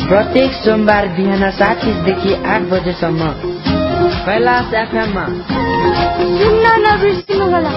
प्रत्येक सोमबार बिहान 7:30 देखि 8 बजेसम्म कैलाश एफएममा सुन्न नबिर्सिनुहोला।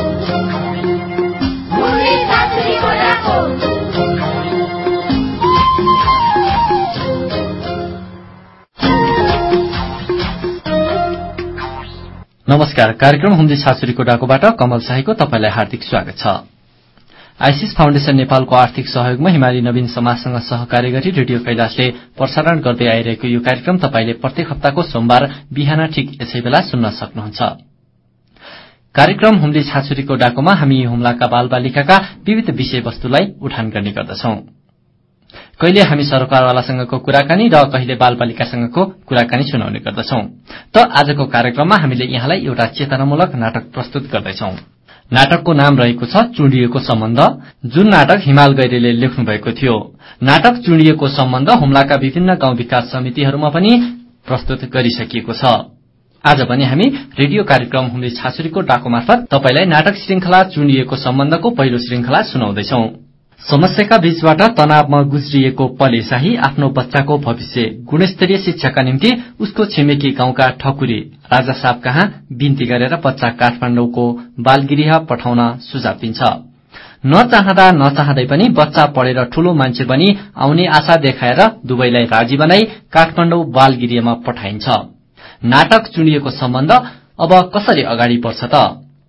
नमस्कार। कार्यक्रम हुम्दी छाछुरीको डाकोबाट कमल शाहीको तपाईलाई हार्दिक स्वागत छ। आइसिस फाउन्डेशन नेपालको आर्थिक सहयोगमा हिमाली नवीन समाजसँग सहकार्य गरी रेडियो कैलाशले प्रसारण गर्दै आइरहेको यो कार्यक्रम तपाईले प्रत्येक हप्ताको सोमबार बिहान ठिक यसै बेला सुन्न सक्नुहुन्छ। कार्यक्रम हुम्दी छाछुरीको डाकोमा हामी हुम्लाका बालबालिकाका विविध विषयवस्तुलाई उठान गर्ने गर्दछौं। कहिले हामी सरकारवालासँगको कुराकानी र कहिले बालबालिकासँगको कुराकानी सुनाउने गर्दछौं। त आजको कार्यक्रममा हामीले यहाँलाई एउटा चेतनामूलक नाटक प्रस्तुत गर्दैछौं। नाटकको नाम रहेको छ चुडिएको सम्बन्ध, जुन नाटक हिमाल गैरेले लेख्नु भएको थियो। नाटक चुडिएको सम्बन्ध हुम्लाका विभिन्न गाउँ विकास समितिहरूमा पनि प्रस्तुत गरिसकिएको छ। आज पनि हामी रेडियो कार्यक्रम हुम्दी छाछुरीको डाको मार्फत तपाईलाई नाटक श्रृंखला चुडिएको सम्बन्धको पहिलो श्रृंखला सुनाउँदैछौं। समस्याका बीचबाट तनावमा गुज्रिएको पले शाही आफ्नो बच्चाको भविष्य गुणस्तरीय शिक्षाका निम्ति उसको छिमेकी गाउँका ठकुरी राजा साहब कहाँ बिन्ती गरेर बच्चा काठमाडौँको बालगृह पठाउन सुझाव दिन्छ। नचाहँदा नचाहँदै पनि बच्चा पढेर ठूलो मान्छे बनी आउने आशा देखाएर दुवैलाई राजी बनाई काठमाडौँ बालगृहमा पठाइन्छ। नाटक चुनिएको सम्बन्ध अब कसरी अगाडि बढ्छ त?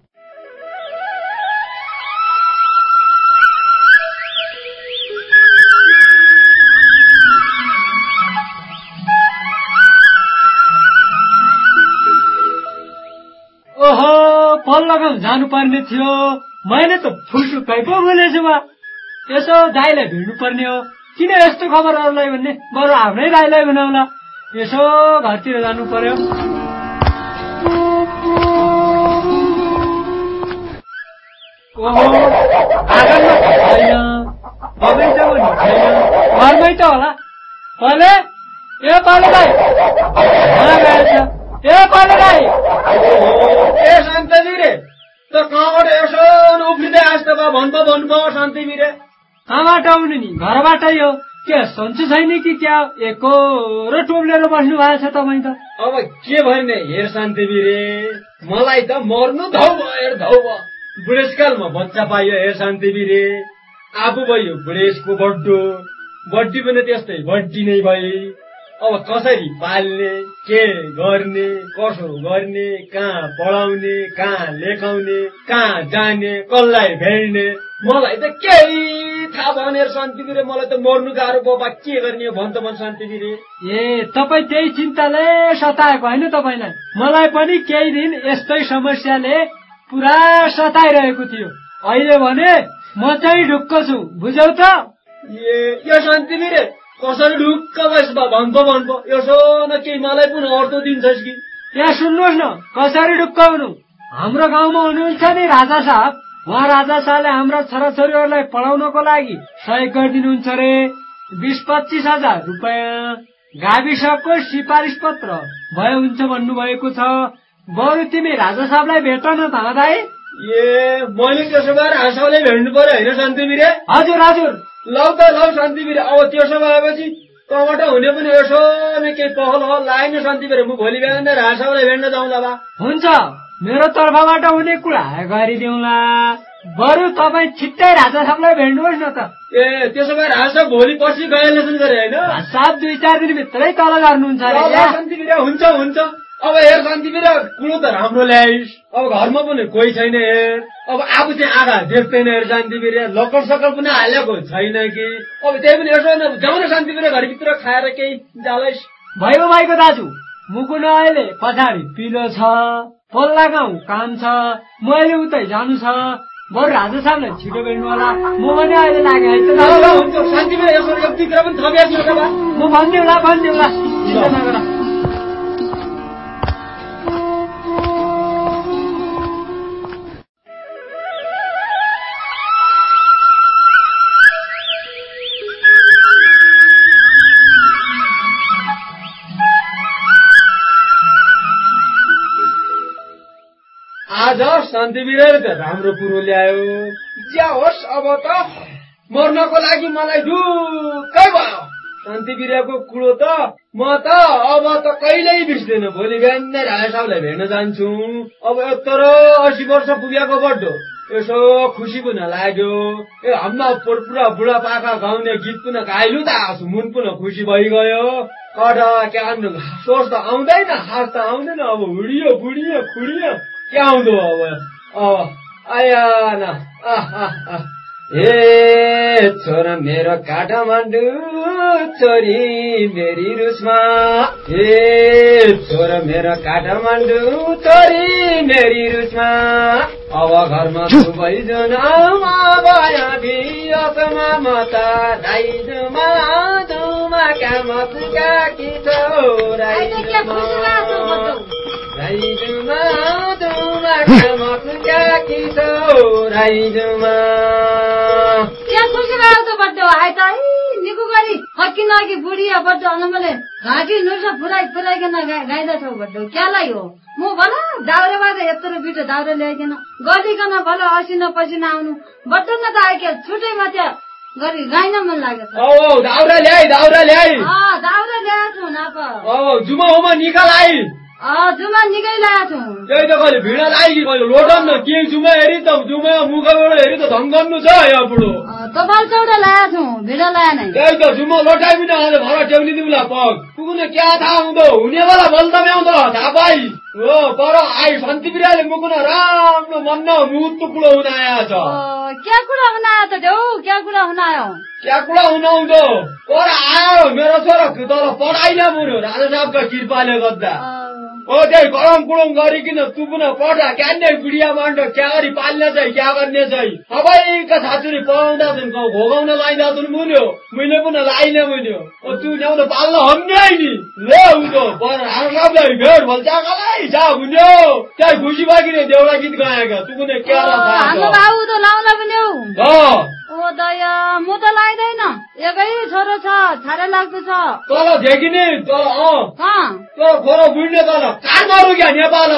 फल लगाउन जानुपर्ने थियो। मैले त फुलसुक्कै पो भुलेछु बा। यसो दाइलाई भिड्नु पर्ने हो। किन यस्तो खबर अरूलाई भन्ने, बरु आफ्नै दाइलाई भनौला। यसो घरतिर जानु पर्यो। ओहो, आँगनमा छैन, बगैँचा पनि छैन, घरमै त होला। पले ए पले दाइ कहाँ गएछ? ए पले दाइ ए शान्ति बिरे त कहाँबाट यसो उफ्रिँदै आएछ त भन्नु शान्ति बिरे? कहाँबाट आउनु नि? घरबाटै हो। के सन्चो छैन कि क्या? एकोरो टोप्लेर बस्नु भएको छ तपाईँ त। अब के भन्ने हेर शान्ति बिरे, मलाई त मर्नु धौ भयो। बुढेसकालमा बच्चा पाइयो हेर शान्ति बिरे। आफू भयो बुढेसको बड्डी पनि त्यस्तै बड्डी नै भए। अब कसरी पाल्ने, के गर्ने, कसो गर्ने, कहाँ पढाउने, कहाँ लेखाउने, कहाँ जाने, कसलाई भेट्ने, मलाई त केही थाहा भएन हेर शान्ति बिरे। मलाई त मर्नु गाह्रो बाबा, के गर्ने हो भन् त भन् शान्ति बिरे। ए तपाईँ त्यही चिन्ताले सताएको होइन तपाईँलाई? मलाई पनि केही दिन यस्तै समस्याले पुरा सताइरहेको थियो। अहिले भने म चाहिँ ढुक्क छु, बुझौ त? यो शान्ति बिरे कसरी ढुक्क भएछ बा भन्छ यसो न केही मलाई पनि अर्थ दिन्छस् कि? यहाँ सुन्नुहोस् न, कसरी ढुक्क हुनु। हाम्रो गाउँमा हुनुहुन्छ नि राजा साहब। उहाँ राजा साहबले हाम्रा छोराछोरीहरूलाई पढाउनको लागि सहयोग गरिदिनुहुन्छ रे। 20-25 हजार रुपियाँ गाविसको सिफारिस पत्र भए हुन्छ भन्नुभएको छ। बरु तिमी राजा साहबलाई भेट न त दाइ। ए मैले त्यसो भए राजा साहबलाई भेट्नु पर्यो होइन शान्ति बिरे? हजुर हजुर। लौ त लौ शान्ति बिरे। अब त्यसो भएपछि तँबाट हुने पनि यसो केही पहल लागेन शान्ति बिरे। म भोलि बिहान राजा साहबलाई भेट्न जाउँला बा। हुन्छ, मेरो तर्फबाट हुने कुरा गरिदिउँला। बरु तपाईँ छिट्टै राजा साहबलाई भेट्नुहोस् न त। ए त्यसो भए राजा साहब भोलि पर्सि गइहाल्छन् गरे होइन? साहब 2-4 दिनभित्रै तल गर्नुहुन्छ शान्ति बिरे। हुन्छ। अब हेर शान्ति बिरे, कुलो त राम्रो ल्याइस्। अब घरमा पनि कोही छैन हेर। अब आफू चाहिँ आँखा देख्दैन हेर शान्ति बिरे। लक्कड सक्कड पनि हालेको छैन कि? अब त्यही पनि यसो जाउँ न शान्ति बिरे, घरभित्र खाएर केही जालैस्। भयो भाइको दाजु, मुकुन अहिले पछाडि पिलो छ, पल्ला गाउँ काम छ, मैले उतै जानु छ। बरु राजा साहबलाई छिटो भेट्नु होला। म पनि अहिले लागेँ है त। हुन्छ शान्ति बिरे, यसो एक दुई कुरा पनि थपिहाल्छु न बा। म भनिदिउँला चिन्ता नगर। आज शान्ति बिरेले त राम्रो कुरो ल्यायो। ज्या होस्, अब त मर्नको लागि मलाई ढुक्कै भयो। शान्ति बिराको कुरो त म त अब त कहिल्यै बिर्सिँदैन। भोलि बिहान नै राजा साहबलाई भेट्न जान्छु। अब यत्रो 80 वर्ष पुगेको बड्डो यसो खुसी पुन लाग्यो। हाम्रा पुरा बुढा पाका गाउने गीत पुन गाइलु त आसु मुन पुन खुसी भइगयो। क्या भन्नु सोच त आउँदैन, हास त आउँदैन। अब हुडियो बुढियो खुडियो के आउँदो अब आया न। ए छोरा मेरो काठमाडौँ छोरी मेरी रुसमा। ए छोरा मेरो काठमाडौँ छोरी मेरी रुसमा। अब घरमा सबैजना भया बियासमा मता राइजुमा दुमा कामा पुका कि छोरा राइजुमा दुमा कामा पुका कि छोराइजुमा। क्या खुसी लाग्यो त बड्डो आए त निको गरी फर्किन अघि बुढिया बड्डो अनमले घाँटी नुर्छ फुराइकन गाइदछौ बड्डो। क्या लाग्यो म भन दाउरेबाट यत्रो बिटो दाउरे ल्याइकन गरिकन भल असिना पसिना आउनु बड्डो न त आइके छुट्टै मात्रै गरी गाइन मन लाग्यो। दाउरा ल्याइ दाउरा ल्याएको छु नाप। जुमा होमा निकालाई जुमा निकै ल्याएको छु। त्यही त कहिले भिडा लागि कहिले लोटम न के जुमा हेरी त जुमा मुखबाट हेरी त धम गर्नु छ यहाँ बुढो। तपाईँ चौडा ल्याएको छु भिडा ल्याए नै। त्यही त जुमा लोटाइ पनि आज भर टेउनी दिउला पग पुग्ने क्या थाहा हुँदो हुनेवाला बल त म्याउँदो थाहा पाइ हो। पर आई शान्ति बिराले मुकुन राम्रो मन मुहूर्त कुरो हुन आएको छ। क्या कुरा हुन आयो त देऊ क्या कुरा हुन आयो? क्या कुरा हुन आउँदो पर आयो मेरो छोरा तर पढाइ न मुन्यो राजा साहबका कृपाले गर्दा। त्यही गरम कुरम गरिकन तु पुनः पढा क्यान्ने बुढिया मान्ड क्या गरी पाल्ने चाहिँ क्या गर्ने चाहिँ सबैका छाछुरी पढाउँदा छन् घोगाउन लाइदा छन् मुन्यो मैले पुनः लाइने मुन्यो। तु ल्याउन पाल्न हम्ने नि ले उतो पर राजालाई भेट भल्चाकालाई जा मुन्यो त्यही खुसी बाँकी देउडा गीत गाएका तु पुनः क्या बाबु त लाउन पनि हो। ओ दया म त लाइदैन एकै छोरो छ छाडा लाग्दो छ तल देखिने तल खोरो बुढ्ने तल काठमाडौँ क्या नेपाल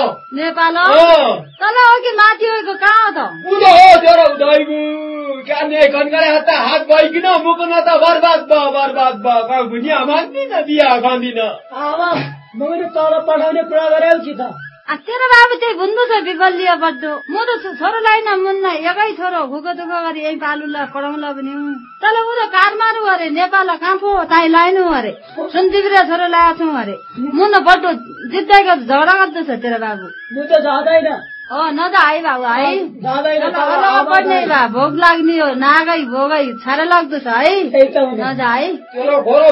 तल हो कि माथि हो कहाँ त उदो हो तेरो उदयबु क्या ने कनकरे हत्ता हात भइकिन मुकुन त बर्बाद भयो भुनिया मान्दिन बिहा गर्दिन। मैले तल पठाउने कुरा गरेौ कि त तेरो बाबु त्यही भुन्नु छ विकल्य बड्डो। म त छोरोलाई न मुन्न एकै छोरो भुको दुःख गरी यही पालुला पढाउला पनि तल ऊ त काठमाडौँ अरे नेपाल कहाँ पो ताई लाइनु अरे सुन्तिबिरा छोरो ल्याएको छौँ अरे मुन्न बड्डो जित्दैको झगडा गर्दछ तेरो बाबु। म त जाँदैन न त आइ बाबु है पढ्ने भा भोग लाग्ने हो नागै भोगै छाडा लाग्दो छ है न त है। तेरो घोरो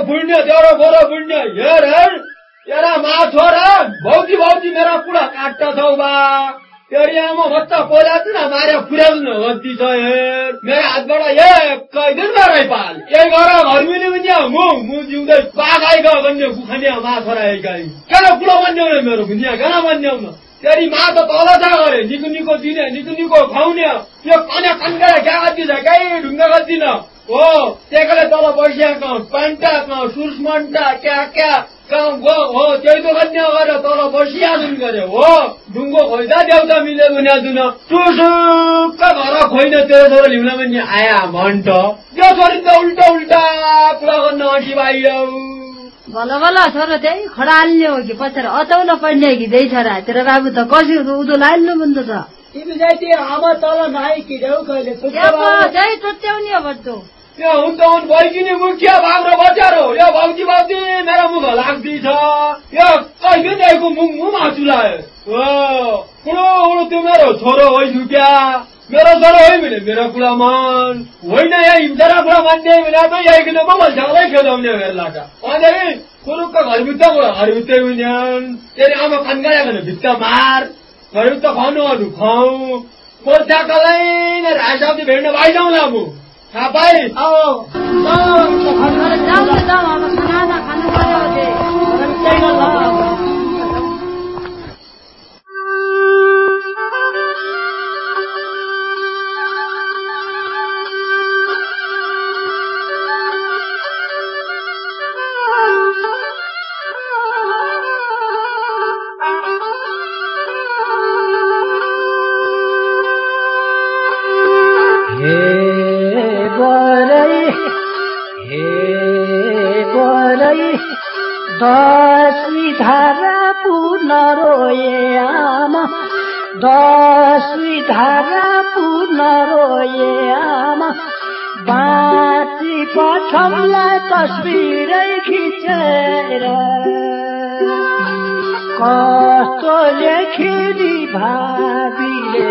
बुढ्ने हेर तेरा मा छोरा भौजी मेरा पुरा काट्टा छौ बा तेरी आमा बच्चा पोला न मारे फुराउनु गद्दी छ हेर मेरो हातबाट एकै दिन गराइ पाल ए गर घरमिले पनि मु जिउँदै बागाइगा भन्ने कुखनिया मा छोरा एकै केन पुरा भन्ने मेरो भुनिया केन भन्ने तेरी मा त तल जा गरे निको दिने निको खुवाउने यो कन्या कन्का क्या गद्दी छ कै ढुङ्गा गद्दी न हो त्यसले तल बसिएको पेन्टा सुर्समन्टा क्या काम हो त्यही त कन्या गरेर तल बसिहाल्नु गरे हो ढुङ्गो खोइदा देउता मिले बुन्याजुन टुसुक्क घर खोइन तेरो छोरो लिउन पनि आया भन्छ त्यो छोरी त उल्टा कुरा गर्न अघि भाइयो भल छोरो त्यही खडाल्ने हो कि पछाडि अचौलो पढ्ने कि त्यही छोरा तेरो बाबु त कसरी उदो लाइल्नु बुन्द छ तिमी चाहिँ आमा तल नाइ कि देऊ कहिले जय टोट्याउने हो बच्चो यो हुन्छ भइकिने मुखिया बाग्रो बचारो यो भौजी मेरो मुख लाग्दैछ यो कहिले दिएको मुखमा चुलायो हो त्यो मेरो छोरो होइन क्या मेरो छोरो होइन भने मेरो कुरा मान होइन यहाँ हिम्सरा कुरा मान्ने भने त यही किन मोबाइल झगडै खेलाउने हेर्ला त अनि कुरुक्क घरभित्रै हुने तेरि आमा खन्गाया भने भित्ता मार घरभित्र खुवाउनुहरू खुवाउ पोर्चाकलाई नै राजाले भेट्न भाइजाउँला म थाहा पाइ हे दसी धारा पूर्ण रोए आमा, दसी धारा पूर्ण रोए आमा, बाँची पठमलाई तस्बिरै खिचेर कस्तो लेखिनी भाबीले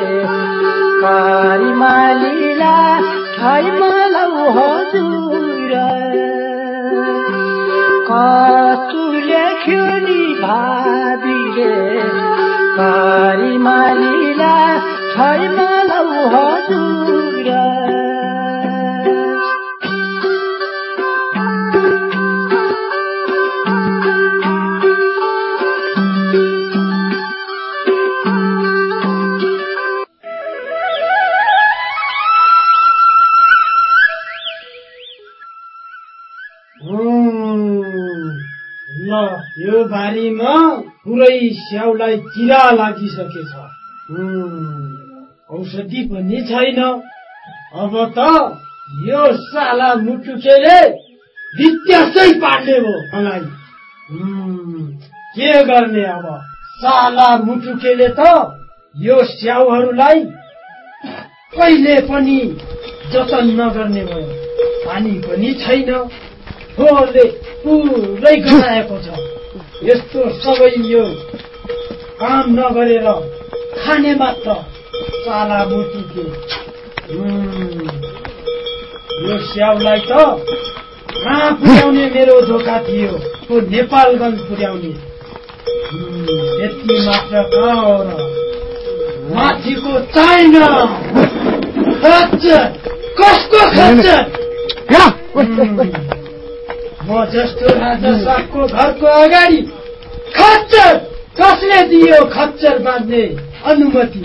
करिमालीला छैमलौ हजुर कस्तो लेख्योनी भाबीले करिमालीला छैमलौ हजुर यो बारीमा पुरै स्याउलाई किरा लागिसकेछ। औषधि पनि छैन। अब त यो साला मुटुकेले वित्यासै पार्ने हो मलाई। के गर्ने अब? साला मुटुकेले त यो स्याउहरूलाई कहिले पनि जतन नगर्ने भयो। पानी पनि छैन, फोहोरले पुरै गराएको छ। यस्तो सबै यो काम नगरेर खाने मात्र साला मुटुके। यो स्याउलाई त कहाँ पुर्याउने मेरो धोका थियो? नेपालगञ्ज पुर्याउने। यति मात्र कहाँ हो र? माथिको चाहिन खच्चर। कसको खच्चर? म जस्तो राजा साहबको घरको अगाडि खच्चर कसले दियो? खच्चर बाँध्ने अनुमति?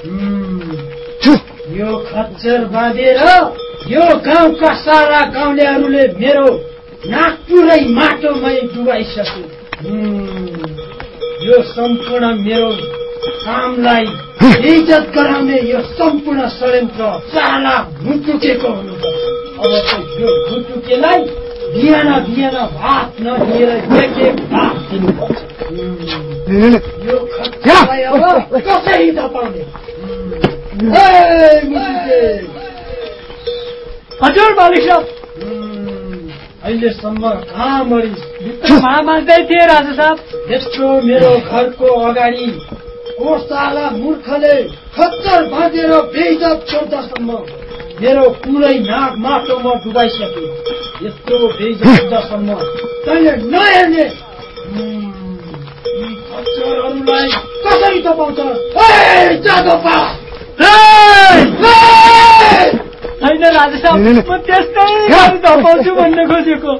यो खच्चर बाँधेर यो गाउँका सारा गाउँलेहरूले मेरो नाक पुरै माटोमै डुबाइसके। यो सम्पूर्ण मेरो कामलाई इज्जत गराउने यो सम्पूर्ण षड्यन्त्र साला मुटुकेको हुनुपर्छ। अब त यो मुटुकेलाई बिहान बिहान भात नदिएर एक भात दिनुपर्छ। यो खच्चरलाई अब कसरी धपाउने? हजुर मालिक साहब, अहिलेसम्म कहाँ मरिस? मान्दै थिए राजा साहब। यस्तो मेरो घरको अगाडि को साला मूर्खले खच्चर बाँधेर बेइज्जत गर्दासम्म मेरो पुरै नाक माटोमा डुबाइसके। यस्तो बेइज्जतसम्म तैँले नहेर्ने यी खच्चरहरूलाई कसरी तपाउँछ? होइन राजा साहब, म त्यस्तै धपाउँछु भन्न खोजेको।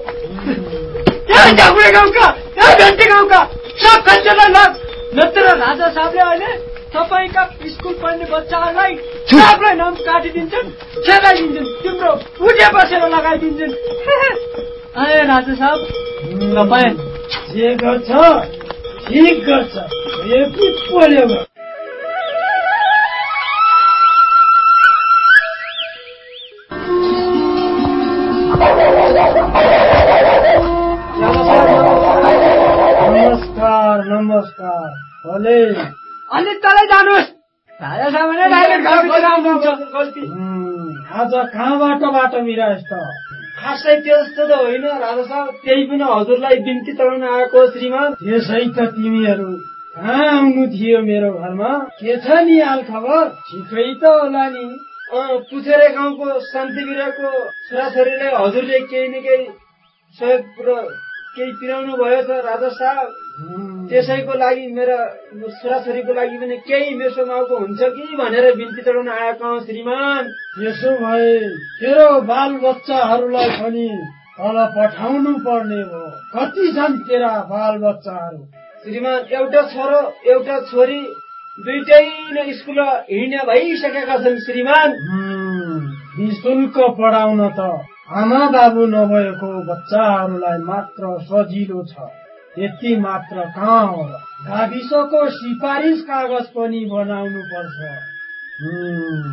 गाउँका घन्टे गाउँका सब खच्चरलाई लाग। नत्र राजा साहबले अहिले तपाईँका स्कुल पढ्ने बच्चाहरूलाई सबलाई नाम काटिदिन्छन्, छेकाइदिन्छन्, तिम्रो उठे बसेर लगाइदिन्छन्। ए राजा साहब, तपाईँ जे गर्छ ठिक गर्छ। बोल्यो नमस्कार। भले अनि तलै जानुहोस्। राजा साहबले डाइरेक्ट घरभित्र आउनुहुन्छ। आज कहाँबाट बाटो मिराएछ त? खासै त्यस्तो त होइन राजा साहब, त्यही पनि हजुरलाई बिन्ती चढाउन आएको श्रीमान। त्यसै त तिमीहरू कहाँ आउनु थियो मेरो घरमा? के छ नि हाल खबर? ठिकै त होला नि। पुछेरे गाउँको शान्ति बिराको छोराछोरीलाई हजुरले केही न केही सहयोग र केही पिराउनु भयो छ राजा साहब। त्यसैको लागि मेरा छोराछोरीको लागि पनि केही मेसो माउको हुन्छ कि भनेर बिन्ती चढाउन आएको हौ श्रीमान। त्यसो भए तेरो बाल बच्चाहरूलाई पनि तल पठाउनु पर्ने हो। कति छन् तेरा बाल बच्चाहरू? श्रीमान, एउटा छोरो एउटा छोरी, दुईटै नै स्कुल हिँड्ने भइसकेका छन् श्रीमान। निःशुल्क पढाउन त आमा बाबु नभएको बच्चाहरूलाई मात्र सजिलो छ। यति मात्र कहाँ हो र? गाविसको सिफारिस कागज पनि बनाउनु पर्छ।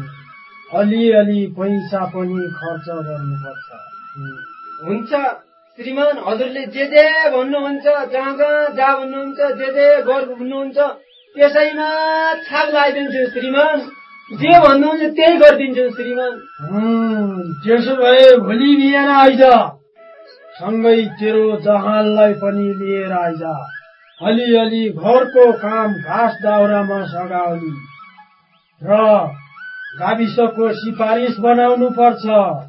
अलिअलि पैसा पनि खर्च गर्नुपर्छ। हुन्छ श्रीमान हजुरले जे भन्नुहुन्छ, जहाँ जा भन्नुहुन्छ, जे गर भन्नुहुन्छ त्यसैमा छाप लगाइदिन्छु श्रीमान। जे भन्नुहुन्छ त्यही गरिदिन्छु श्रीमान। त्यसो भए भोलि बिहान आइज, सँगै तेरो जहानलाई पनि लिएर आइज। अलिअलि घरको काम घाँस दाउरामा सघाउली र गाविसको सिफारिस बनाउनु पर्छ।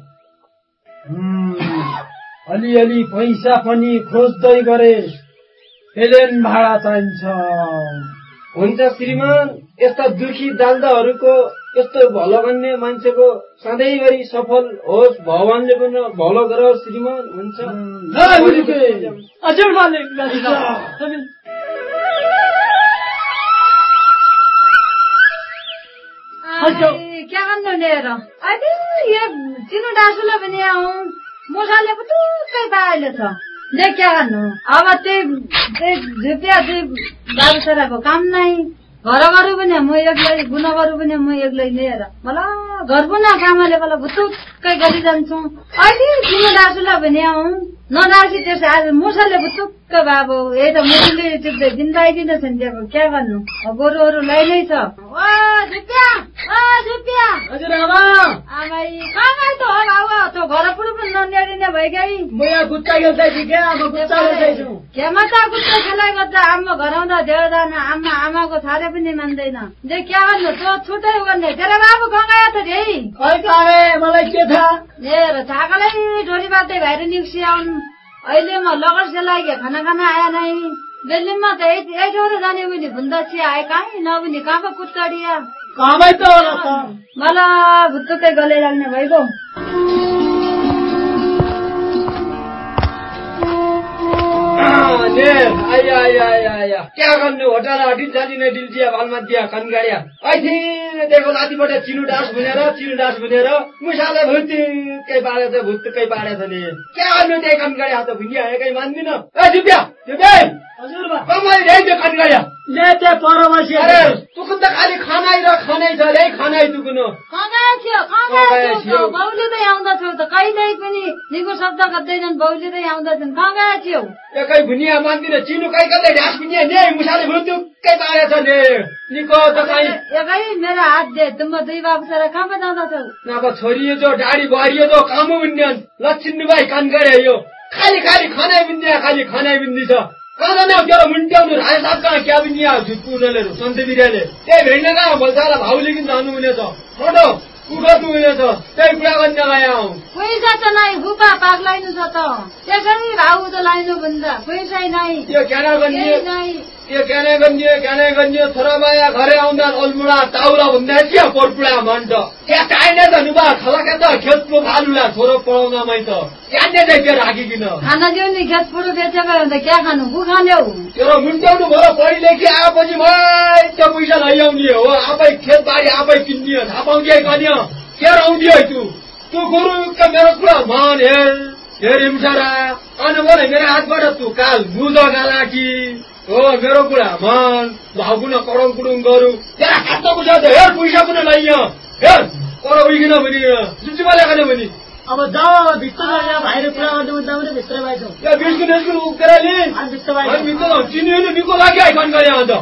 अलिअलि पैसा पनि खोज्दै गरेस्, प्लेन भाडा चाहिन्छ। हुन्छ श्रीमान। यस्ता दुखी दाल्दाहरूको यस्तो भलो गर्ने मान्छेको सधैँभरि सफल होस्, भगवानले पनि भलो गरोस् श्रीमान। हुन्छ हजुर मालिक। क्या गर्नु लिएर अहिले यो चिनो डाँसुलाई पनि आउँ मसाले पुटुक्कै पाइले छ। देख क्या गर्नु अब त्यही झुपिया बाबु छोराको काम नै। घर गरौँ पनि म एक्लै, गुना गरौँ पनि म एक्लै लिएर मलाई घर बुना कामले मलाई भुतुक्कै गरिजान्छु। अहिले चिनो डाँसुलाई पनि आउँ नडाँसी त्यसो आज मुसाले भुतुक्क बाबु यही त मुसुले टिप्दै दिन लगाइदिँदैछ नि। अब क्या गर्नु गोरुहरू लै नै छ। हजुर आमा। आमै कहाँ त हो बाबु त घर पुरो पनि नल्याइदिने भइगई। म यहाँ गुच्चा खेल्दैछु क्या, म गुच्चा खेल्दैछु। केमा त गुच्चा खेलाइ गर्दा आमा घर आउँदा धेरैजना आमा आमाको थाले पनि मान्दैन। जे क्या गर्नु त छुट्टै गर्ने। तेरो बाबु कहाँ गयो त रे? खै गए मलाई के थाहा। मेरो थाकलै ढोली बाटै भएर निक्सी आउनु। अहिले म लगन सेलाइगे खाना आया नै। दिल्लीमा त यही ठोरो जाने पनि भुन्दा चिया आए कहीँ नबुनि कहाँको कुट्टडिया कामै त होला त। मलाई भुत्तुकै गले लाग्ने भइगयो। क्या गर्नु होटल डिल्छाली नै डिल्चिया भालमा दिया कनगाडिया ऐथि देखो लातीबाट चिनु डास भनेर मुसाले भुत्तुकै पाडेछ नि। क्या गर्नु त्यही कनगाडिया त भुइया एकै मान्दिन। ए जुप्या हजुर बा कमाइ रे त्यो कनगाडिया ले त्यो परवासी। अरे तुकुन त खाली खानाइ छ रे खानाइ तुकुन। कहाँ थियो बाउले आउँदछ त कहिल्यै पनि निको शब्द गर्दैनन्। बाउले आउँदछन् कहाँ थियो? एकै भुनिया मान्दिन। चिनु कहिले ढास भुनिया ने मुसाले भुत्तुकै पाडेछ नि। निको त कहीँ एकै मेरो हात दे तुम दुई बाबु छोरा कहाँ पो जाँदछौ? अब छोरी जो डाडी बारियो जो कामु बिन्यान लच्छिन्नु भाइ कनगाडिया यो खाली खानाइ बिन्दी छ। कहाँ न तेरो मुन्ट्याउनु राजा साहब कहाँ क्या बिन्या झुटपुनले सन्त बिराले त्यही भेट्न कहाँ भल्साला भाउले किन जानु हुनेछ। फोटो उगर्नु हुनेछ त्यही कुरा गर्न गया हौ। पैसा त नै हुपा पाक लाइनु छ त त्यसरी भाउ त लाइनु भन्दा पैसै नै। त्यो क्याना गर्ने छोरामाया घरे आउँदा अल्मुडा ताउला भन्दा चिया पोरपुडा भन्छ। त्यहाँ चाहिने त नुबा खलाका त खेतको भालुला छोरो पढाउनमै त जान्ने चाहिँ त्यो राखिकिन खाना दियो नि खेत पुरो बेचेको भने क्या खानु बु खान्यौ? तेरो मुन्ट्याउनु भयो पढी लेखी आएपछि भाइ त्यो पैसा लैआउने हो। आफै खेतबारी आफै किन्ने हो। थाहा पाउँदिए कन्या के आउँदियो तँ गोरु मेरो कुरा मान हेर हिमसारा अनि बोले मेरो हातबाट तँ काल मुजगा लाठी हो। मेरो कुरा मान भाउकुन कडौँ कुडुङ गरौँ त्यहाँ खाँचो बुझा हेर पैसा पनि लैया हेर कर उइकिन भने जुचुमा ल्याएन भने अब जाऊ भित्र भाइले कुरा गर्नु मुद्दा पनि भित्र भाइ छौ। या बिस्कुट उकेराले भित्र भाइ भित्र चिनियो निको लाग्यो आइकन गरे अन्त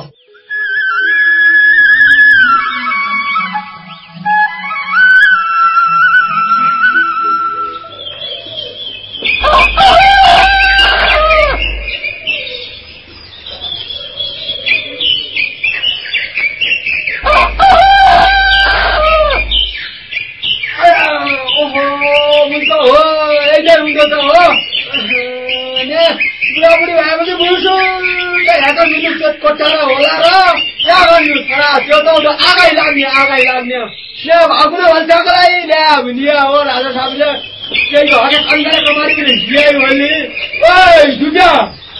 बुढाबुढी भएपछि बुझ्छु कोठामा होला र क्या गर्नु छोरा त्यो त आगै लाग्ने ल्या भाउकुन भन्छलाई ल्या भुनिया हो। राजा साहबले केही हरे कन्गाले कमारी पनि ल्यायो भने ओइ जुब्या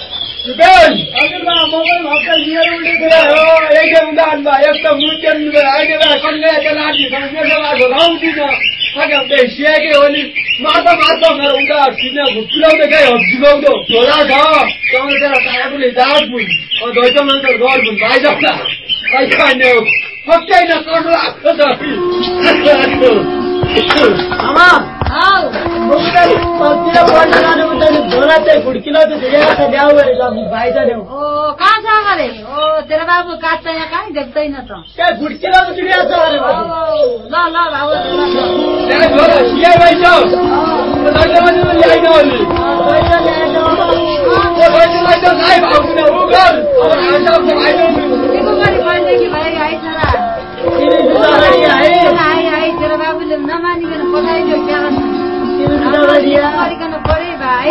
एक त मुन्टेन अहिले कन्गाले लाउने सियाकै हो नि मार्दा मेरो उता सिने पुऱ्याउँदै गए जिगाउँदो झोला छ चौधेर तारापुले जात बुन दैतो मान्छे घर बुन भाइ जस्ता खाने हो सक्दैन कस्तो लाग्छ आमा छोरा चाहिँ खुड्किलो त झुकेको छ ल्याऊ गरे ल भाइ त ल्याऊ कहाँ छ अरे तेरो बाबु काट त यहाँ कहीँ देख्दैन त त्यहाँ खुड्किलो त झुकेको छ अरे ल ल बाबु तेरो बाबुले नमानिकन पठाइदियो क्या गरिकन परे भाइ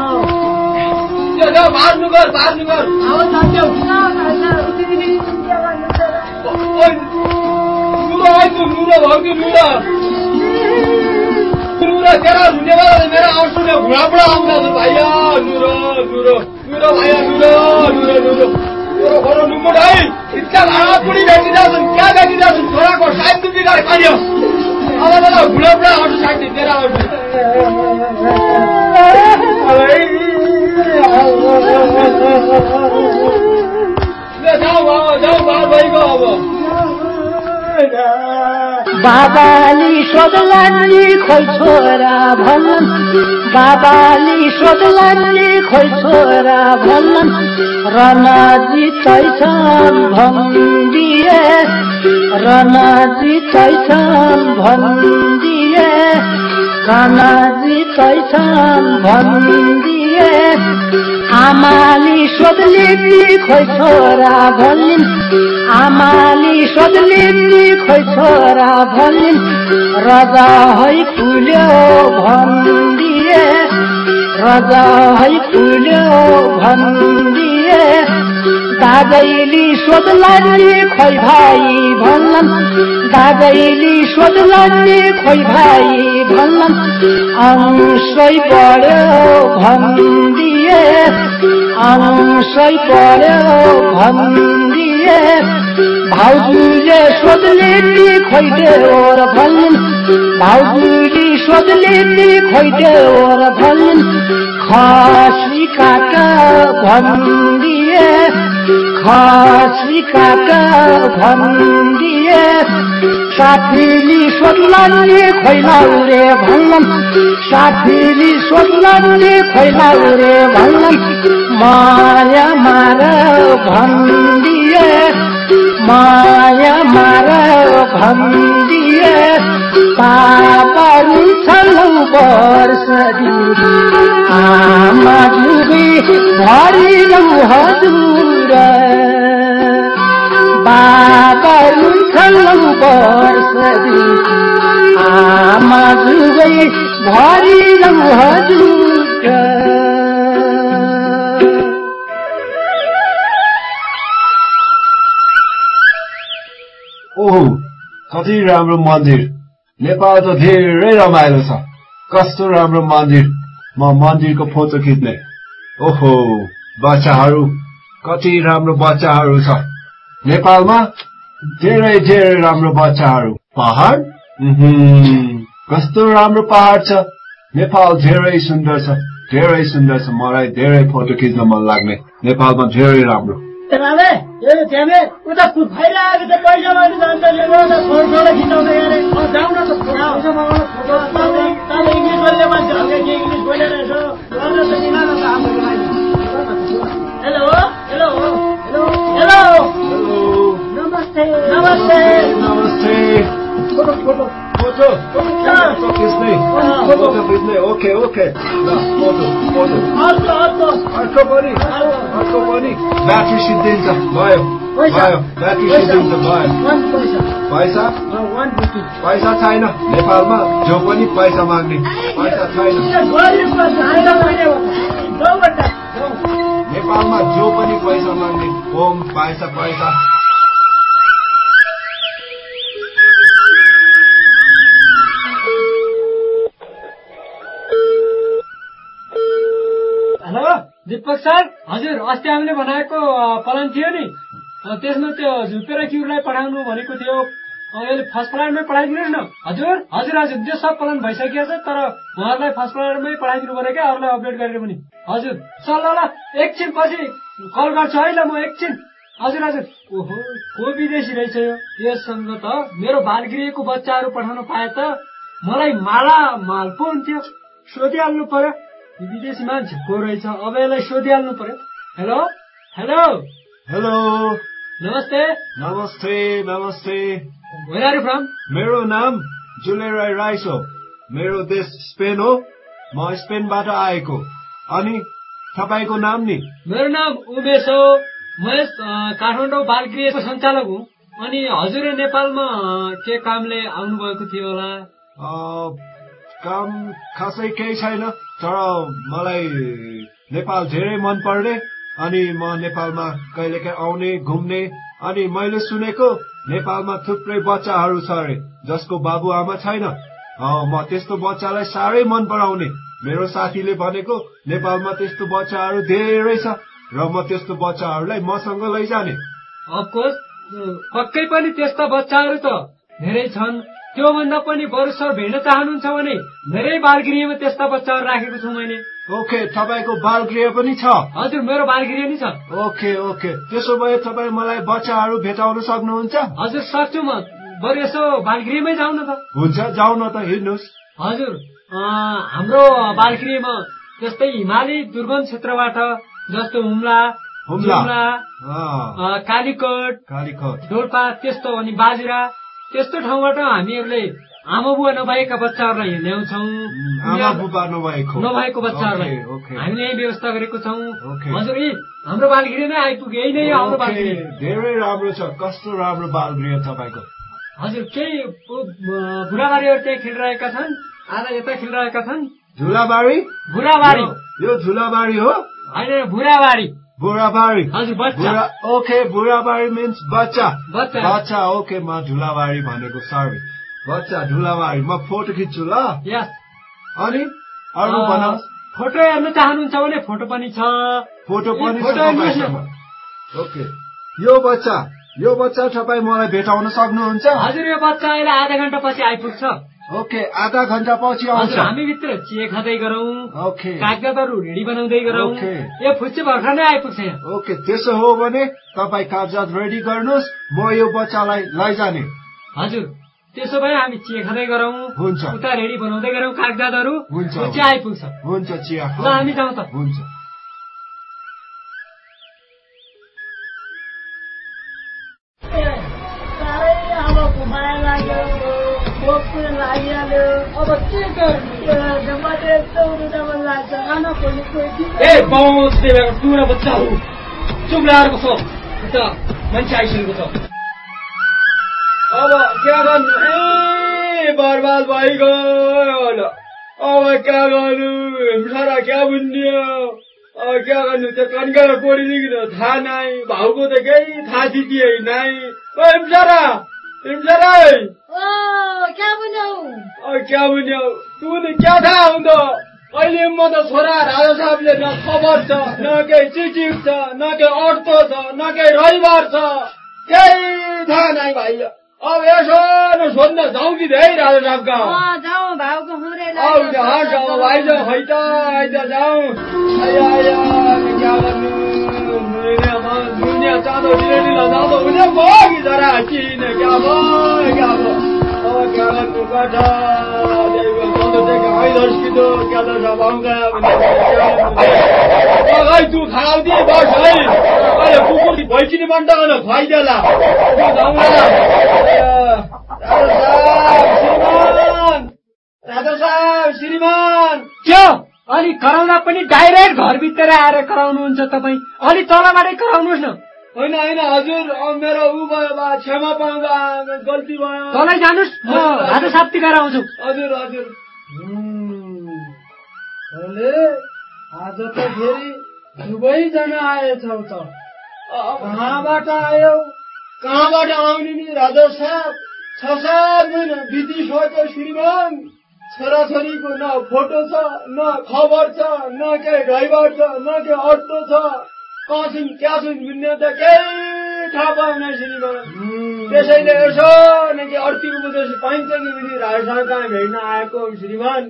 मेरो आउँछु घुँडाबाट आउँदा भाइया नुरो नुरो नुरो भाइया नुरो नुरो नुरो मेरो घरमा नुमुट है इच्छा भाडा पुरी भेटिरहेछन् क्या भेटिरहेछन् छोराको साहित्य बिगार पाइयो अब त घुँडाबाट आउँछु साहित्य लिएर आउँछु जाऊ बाबा भइगयो अब बाबाले सोध्लान् नि खोइ छोरा भन्छन् बाबाले सोध्लान् नि खोइ छोरा भन्छन् रणजितैछन् भनिदिए रणजितैछन् भनिदिए रणजितैछन् भनिदिए आमाले सोध्ले नि खोइ छोरा भनिन् आमाले सोध्ले नि खोइ छोरा भनिन् राजा है फुल्यो भनिदिए राजा है फुल्यो भनिदिए दाजैली सोध्लान् नि खोइ भाइ भन्छन् दाजैली सोध्लान् नि खोइ भाइ भन्छन् अंशै बढ्यो भनिदिए अंशै बढ्यो भनिदिए भाउजूले सोध्ले नि खोइ देवर भनिन् भाउजूले सोध्ले नि खोइ देवर भनिन् खसी काट भनिदिए खसी काट भनिदिए साथीले सोध्लान् नि खोइ लाउरे भन्छन् साथीले सोध्लान् नि खोइ लाउरे भन्छन् माया मार भनिदिए माया मार भनिदिए पापा रुन्छन् वर्ष दिन आमा जुबी भरिलौ हजुर बाबा रुन्छन् वर्ष दिन आमा जुबी भरिलौ हजुर ओहो कति राम्रो मन्दिर नेपाल त धेरै रमाइलो छ कस्तो राम्रो मन्दिर म मन्दिरको फोटो खिच्ने ओहो बच्चाहरू कति राम्रो बच्चाहरू छ नेपालमा धेरै धेरै राम्रो बच्चाहरू पहाड कस्तो राम्रो पहाड छ नेपाल धेरै सुन्दर छ मलाई धेरै फोटो खिच्न मन लाग्ने नेपालमा धेरै राम्रो रामे यो त्यहाँ उता फुफाइरहेको छ पैसा माग्नु जान्छ फोटो खिचाउने अरे जाउँ न त पैसा मगाउनु फोटो तपाईँ इङ्ग्लिस बोल्ने मान्छे हो कि इङ्ग्लिस बोलिरहेछ गर्न त किन न त हाम्रो हेलो हेलो हेलो हेलो नमस्ते नमस्ते नमस्ते फोटो फोटो फोटो फोटो खिच्ने ओके ओके फोटो फोटो अर्को पनि ब्याट्री सिद्धिन्छ भयो ब्याट्री सिद्धिन्छ भयो पैसा छैन नेपालमा जो पनि पैसा माग्ने पैसा छैन नेपालमा जो पनि पैसा माग्ने ओम पैसा पैसा हेलो दीपक सर हजुर अस्ति हामीले बनाएको प्लान थियो नि त्यसमा त्यो झुकेर क्युरलाई पठाउनु भनेको थियो अहिले फर्स्ट प्लानमै पठाइदिनुहोस् न हजुर हजुर हजुर त्यो सब प्लान भइसकेको छ तर उहाँहरूलाई फर्स्ट प्लानमै पठाइदिनु पर्यो क्या अरूलाई अपडेट गरेर पनि हजुर सर ल एकछिन पछि कल गर्छु है ल म एकछिन हजुर हजुर ओहो को विदेशी रहेछ यससँग त मेरो बालगृहको बच्चाहरू पठाउन पाए त मलाई माला माल पो हुन्थ्यो सोधिहाल्नु पर्यो विदेशी मान्छे को रहेछ अब यसलाई सोधिहाल्नु पर्यो हेलो हेलो हेलो नमस्ते नमस्ते नमस्ते Where are you from? मेरो नाम जुलेराई राइस हो मेरो देश स्पेन हो म स्पेनबाट आएको अनि तपाईको नाम नि मेरो नाम उमेश हो म काठमाडौँ बालगृहको सञ्चालक हुँ अनि हजुर नेपालमा के कामले आउनुभएको थियो होला काम खासै केही छैन तर मलाई नेपाल धेरै मन पर्ने अनि म नेपालमा कहिलेकाहीँ आउने घुम्ने अनि मैले सुनेको नेपालमा थुप्रै बच्चाहरू छ अरे जसको बाबुआमा छैन म त्यस्तो बच्चालाई साह्रै मन पराउने मेरो साथीले भनेको नेपालमा त्यस्तो बच्चाहरू धेरै छ र म त्यस्तो बच्चाहरूलाई मसँग लैजाने अफकोर्स पक्कै पनि त्यस्ता बच्चाहरू त धेरै छन् त्योभन्दा पनि बरु सर भेट्न चाहनुहुन्छ भने धेरै बालगृहमा त्यस्ता बच्चाहरू राखेको छु मैले ओके तपाईको बालगृह पनि छ हजुर मेरो बालगृह नि छ ओके ओके त्यसो भए तपाईँ मलाई बच्चाहरू भेटाउन सक्नुहुन्छ हजुर सक्छु म बरु यसो बालगृहमै जाउँ न त हुन्छ जाउँ न त हिँड्नुहोस् हजुर हाम्रो बालगृहमा जस्तै हिमाली दुर्गम क्षेत्रबाट जस्तो हुम्ला कालीकोट डोल्पा त्यस्तो अनि बाजुरा त्यस्तो ठाउँबाट हामीहरूले आमा बुवा नभएका बच्चाहरूलाई ल्याउँछौँ नभएको बच्चाहरूलाई हामीले यही व्यवस्था गरेको छौँ हजुर हाम्रो बालगृह नै आइपुग्यो यही नै हाम्रो बालगृह धेरै राम्रो छ कस्तो राम्रो बालगृह तपाईँको हजुर केही बुढाबारीहरू त्यही खेलिरहेका छन् आधा यता खेलिरहेका छन् झुलाबारी यो झुलाबारी हो होइन बुढाबारी हजुर बच्चा ओके बुढाबारी मिन्स बच्चा ओके म झुलाबारी भनेको सरी बच्चा झुलाबारी म फोटो खिच्छु ल अनि अरू बनाऊ फोटो हेर्न चाहनुहुन्छ भने फोटो पनि छ ओके यो बच्चा तपाईँ मलाई भेटाउन सक्नुहुन्छ हजुर यो बच्चा अहिले आधा घण्टा पछि आइपुग्छ ओके आधा घण्टा पछि आउँछ हामी भित्र चिया खाँदै गरौँ कागजातहरू रेडी बनाउँदै गरौँ यो फुच्चे भर्खर नै आइपुग्छ ओके त्यसो हो भने तपाईँ कागजात रेडी गर्नुहोस् म यो बच्चालाई लैजाने हजुर त्यसो भए हामी चिया खाँदै गरौँ हुन्छ उता रेडी बनाउँदै गरौँ कागजातहरू हुन्छ चिया आइपुग्छ हुन्छ चिया ल हामी जाउँ त हुन्छ अब के गर्नु बच्चाहरू चुप लगाएर बसो मान्छे आइसकेको छ अब क्या गर्नु बर्बाद भइगयो अब क्या गर्नु सारा क्या बुन्यो क्या गर्नु त्यो कन्काएर कोरिदिकिन थाहा नै भाउको त केही थाहा थिए नै क्या बुन्यो तुले क्या थाहा हुन्छ अहिले म त छोरा राजा साहबले न खबर छ न केही चिठिक छ न केही अर्थो छ न केही रविवार छ केही थाहा नै भाइ अब यसो न सोध्न जाउँ कि है राजा साहब कहाँ भाइ जाउँ खै त जाउँ क्या गर्नु दुनियाँ चाँदो बिरेली जाँदो हुने भयो कि जरा किन क्या भयो अब क्या गर्नु कठ क्या दर्शक आउँगा तू खाउँदी बस है अहिले कुकुर भैँसिनी बन्टन खुवाइदेला राजा साहब श्रीमान त्यो अलि कराउँदा पनि डाइरेक्ट घरभित्र आएर कराउनुहुन्छ तपाईँ अलि तलबाटै कराउनुहोस् न होइन हजुर मेरो ऊ भयो क्षमा पाउँदा गल्ती भयो तलै जानुहोस् म राजा साप्ती गरेर आउँछु हजुर आज त फेरि दुवैजना आएछौ त कहाँबाट आयो कहाँबाट आउने नि राजा साहब 6-7 महिना बितिसक्यो श्रीमान छोराछोरीको न फोटो छ न खबर छ न केही ड्राइभर छ न केही अटो छ कहाँ छन् क्या छन् भन्ने त केही थाहा पाएन श्रीमान त्यसैले यसो न के अर्तीको बुझेस पाइन्छ कि पनि राजा साहब कहाँ भेट्न आएको श्रीमान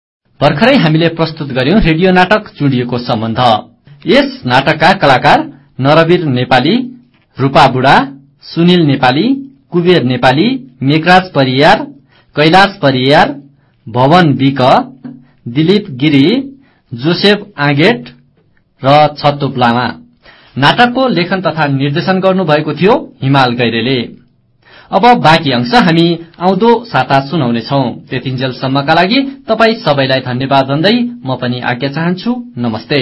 भर्खरै हामीले प्रस्तुत गर्यौं रेडियो नाटक चुडिएको सम्बन्ध। यस नाटकका कलाकार नरवीर नेपाली, रूपा बुढा, सुनिल नेपाली, कुबेर नेपाली, मेघराज परियार, कैलाश परियार, भवन विक, दिलीप गिरी, जोसेफ आगेट र छत्तुप लामा। नाटकको लेखन तथा निर्देशन गर्नुभएको थियो हिमाल गैरेले। अब बाँकी अंश हामी आउँदो साता सुनाउनेछौं। त्यतिन्जेलसम्मका लागि तपाई सबैलाई धन्यवाद भन्दै म पनि आज्ञा चाहन्छु। नमस्ते।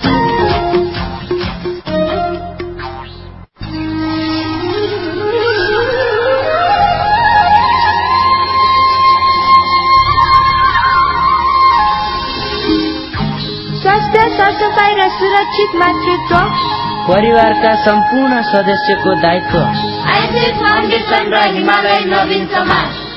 स्वास्थ्य सरसफाई र सुरक्षित मातृत्व परिवारका सम्पूर्ण सदस्यको दायित्व। आइसिस फाउन्डेसन र हिमालय नवीन समाज।